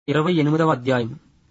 28వ అధ్యాయం.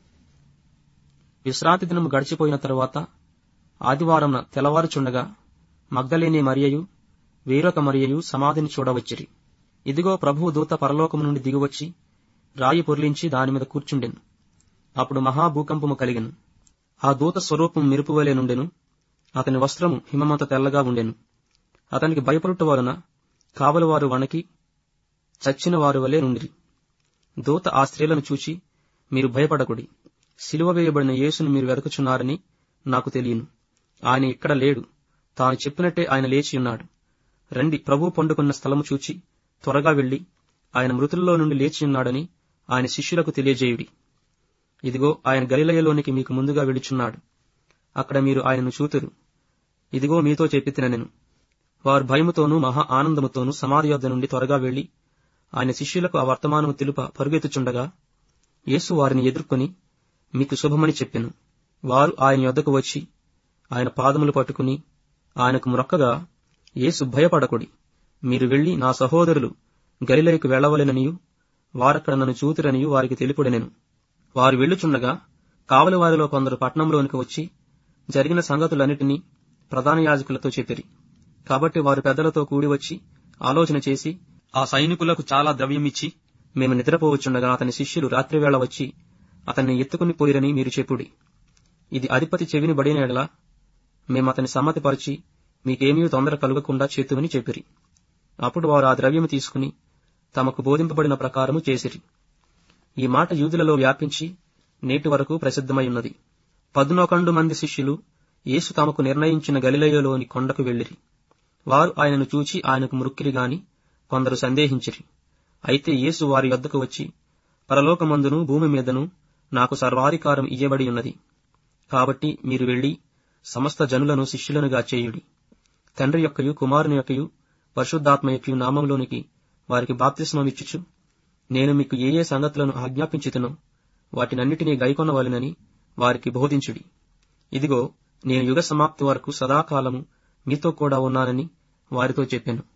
విశ్రాంతి దినము గడిచిపోయిన తరువాత ఆదివారంన తెల్లవారుచుండగా మగ్దలేనే మరియయు వేరొక మరియయు సమాధిని చూడవచ్చిరి. ఇదిగో ప్రభువు దూత పరలోకము నుండి దిగివచ్చి రాయి పొర్లించి దానిమీద కూర్చుండెను. అప్పుడు మహాభూకంపము కలిగెను. ఆ దూత స్వరూపం మెరుపువలె నుండెను. అతని వస్త్రము హిమమంత తెల్లగా ఉండెను. అతనికి భయపడుట వలన కావలివారు వణకి చచ్చిన వారి వలె నుండిరి. దూత ఆ స్త్రీలను చూచి, మీరు భయపడకుడి, సిలువ వేయబడిన యేసును మీరు వెదకుచున్నారని నాకు తెలియను. ఆయన ఇక్కడ లేడు, తాను చెప్పినట్టే ఆయన లేచియున్నాడు. రండి, ప్రభువు పండుకున్న స్థలము చూచి త్వరగా వెళ్లి ఆయన మృతుల్లో నుండి లేచియున్నాడని ఆయన శిష్యులకు తెలియజేయుడి. ఇదిగో ఆయన గలిలయలోనికి మీకు ముందుగా వెళుచున్నాడు, అక్కడ మీరు ఆయనను చూతురు. ఇదిగో మీతో చెప్పితినెను. వారు భయముతోనూ మహా ఆనందముతోనూ సమాధి యొద్ద నుండి త్వరగా వెళ్లి ఆయన శిష్యులకు ఆ వర్తమానము తెలుప పరుగెత్తుచుండగా యేసు వారిని ఎదుర్కొని మీకు శుభమని చెప్పెను. వారు ఆయన యొద్దకు వచ్చి ఆయన పాదములు పట్టుకుని ఆయనకు మ్రొక్కగా, యేసు భయపడకుడి, మీరు వెళ్లి నా సహోదరులు గలిలయకు వెళ్లవలెననియు వారక్కడ నన్ను చూతురనియు వారికి తెలుపుడనెను. వారు వెళ్ళుచుండగా కావలి వారిలో కొందరు పట్టణంలోనికి వచ్చి జరిగిన సంగతులన్నిటినీ ప్రధాన యాజకులతో చెప్పిరి. కాబట్టి వారు పెద్దలతో కూడి వచ్చి ఆలోచన చేసి ఆ సైనికులకు చాలా ద్రవ్యమిచ్చి, మేము నిద్రపోవచ్చుండగా అతని శిష్యులు రాత్రివేళ వచ్చి అతన్ని ఎత్తుకుని పోయిరని మీరు చెప్పుడి. ఇది అధిపతి చెవిని బడిన ఎడల మేమతని సమ్మతిపరిచి మీకేమీ తొందర కలుగకుండా చేతుమని చెప్పిరి. అప్పుడు వారు ఆ ద్రవ్యము తీసుకుని తమకు బోధింపబడిన ప్రకారము చేసిరి. ఈ మాట యూదులలో వ్యాపించి నేటి వరకు ప్రసిద్ధమై ఉన్నది. 11 మంది శిష్యులు యేసు తమకు నిర్ణయించిన గలిలయలోని కొండకు వెళ్లిరి. వారు ఆయనను చూచి ఆయనకు మ్రొక్కిరి గాని కొందరు సందేహించిరి. అయితే యేసు వారి యొద్దకు వచ్చి, పరలోకమందును భూమి మీదను నాకు సర్వాధికారం ఇయ్యబడి ఉన్నది. కాబట్టి మీరు వెళ్లి సమస్త జనులను శిష్యులనుగా చేయుడి. తండ్రి యొక్కయు కుమారుని యొక్కయు పరిశుద్ధాత్మ యొక్కయు నామములోనికి వారికి బాప్తిస్మమిచ్చుచు, నేను మీకు ఏ సంగతులను ఆజ్ఞాపించితినో వాటినన్నిటినీ గైకొనవలెనని వారికి బోధించుడి. ఇదిగో నేను యుగ సమాప్తి వరకు సదాకాలము మీతో కూడా ఉన్నానని వారితో చెప్పెను.